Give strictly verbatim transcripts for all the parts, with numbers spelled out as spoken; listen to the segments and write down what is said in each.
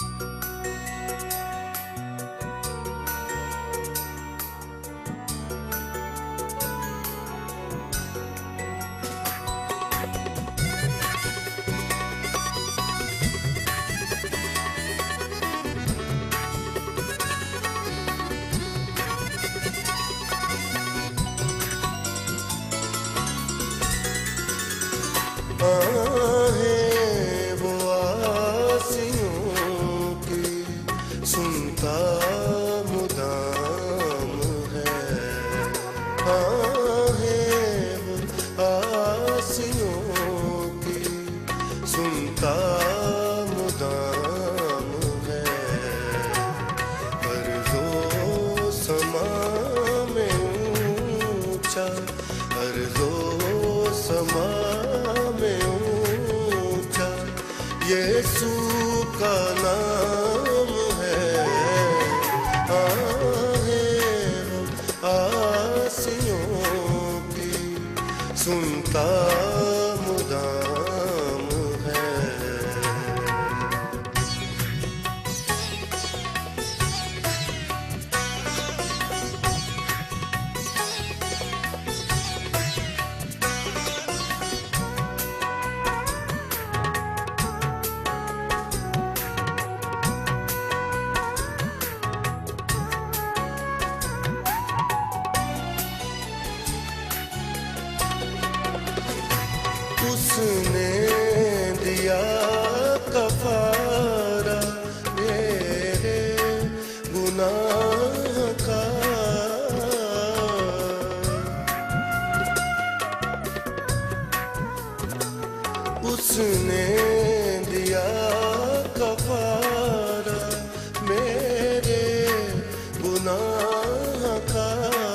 आहें वो आसियों की सुनता मुदाम है। आहें वो आसियों की सुनता मुदाम है। अर्ज़ो समा में ऊंचा, अर्ज़ो समा यीशु का नाम है। आहें आसियों की सुनता मुदाम है। उसने दिया कफारा मेरे गुनाह का। उसने दिया कफारा मेरे गुनाह का।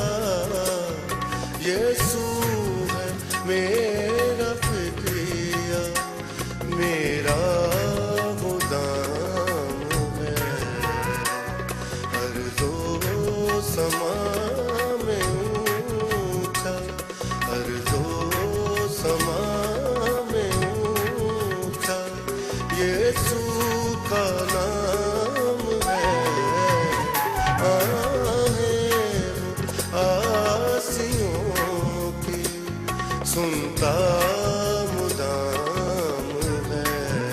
यीशु है मेरा फिक्रिया, मेरा मुदाम है। अर्ज़ो समा में ऊंचा, अर्ज़ो समा में ऊंचा यीशु का नाम है। आहें आसियों की सुनता मुदाम है।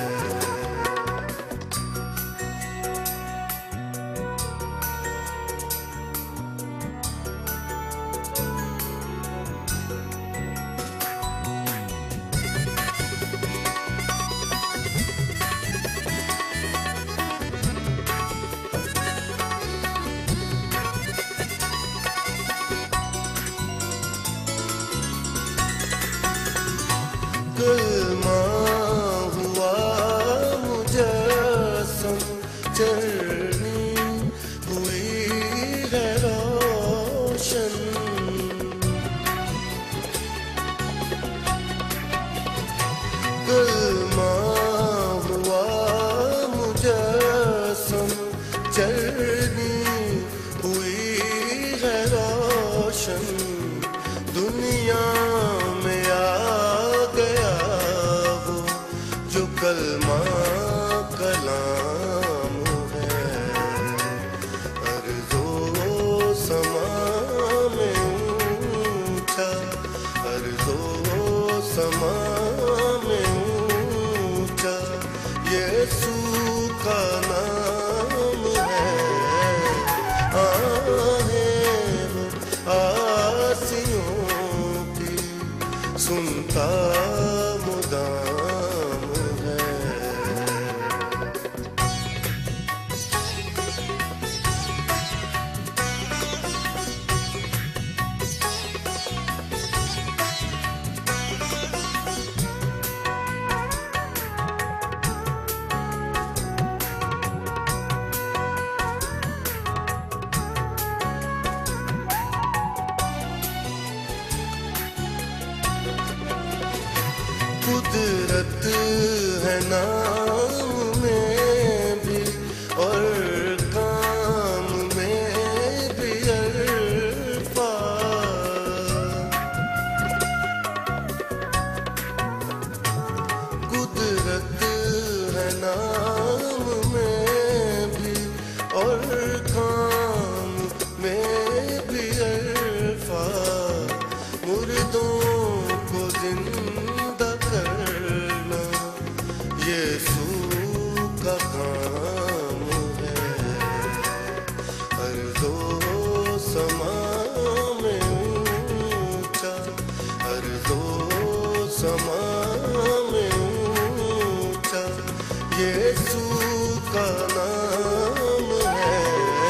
कलमा हुआ मुजस्सम, चलनी हुई है रोशन। कलमा हुआ मुजस्सम, चलनी हुई है रोशन। दुनिया में आ कलमा कलाम है। अर्ज़ो समा में ऊंचा, अर्ज़ो समा में ऊंचा यीशु का नाम है। आहें आसियों की सुनता मुदाम है। कुदरत है नाम में भी और काम में भी अल्फा। कुदरत है नाम में और काम में भी अरफा, मुर्दों को जिंदा करना यीशु का काम है। अर्ज़ो समा में ऊंचा, अर्ज़ो समा में ऊंचा यीशु का नाम है।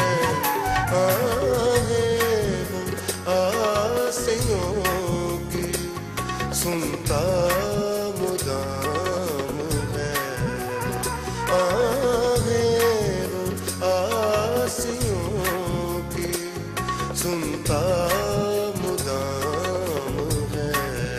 आहें वो आसियों की सुनता मुदाम है। आहें वो आसियों की सुनता मुदाम है।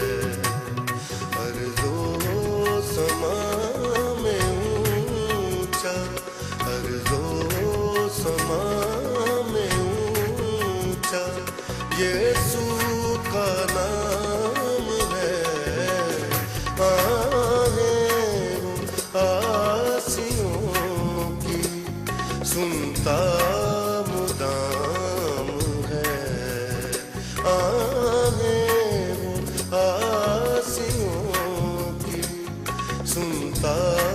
अर्ज़ो समा में ऊंचा, अर्ज़ो समा में ऊंचा यीशु का नाम है। आहें वो आसियों की सुनता मुदाम है। आहें वो आसियों की सुनता